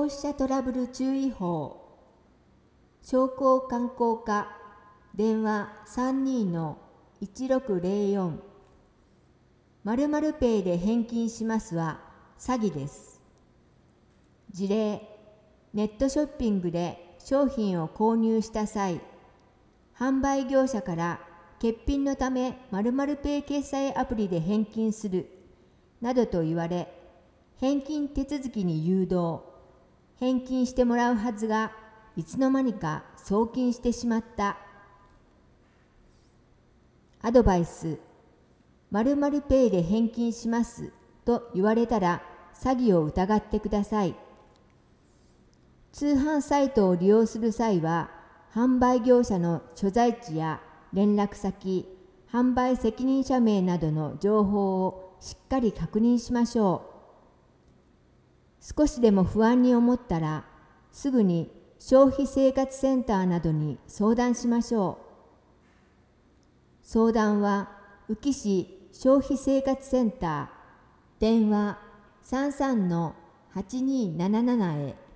費者トラブル注意報。商工観光課電話 32-1604 〇〇ペイで返金しますは詐欺です。事例、ネットショッピングで商品を購入した際、販売業者から欠品のため〇〇ペイ決済アプリで返金するなどと言われ、返金手続きに誘導、返金してもらうはずがいつの間にか送金してしまった。アドバイス、〇〇ペイで返金しますと言われたら詐欺を疑ってください。通販サイトを利用する際は、販売業者の所在地や連絡先、販売責任者名などの情報をしっかり確認しましょう。少しでも不安に思ったら、すぐに消費生活センターなどに相談しましょう。相談は宇城市消費生活センター、電話33-8277へ。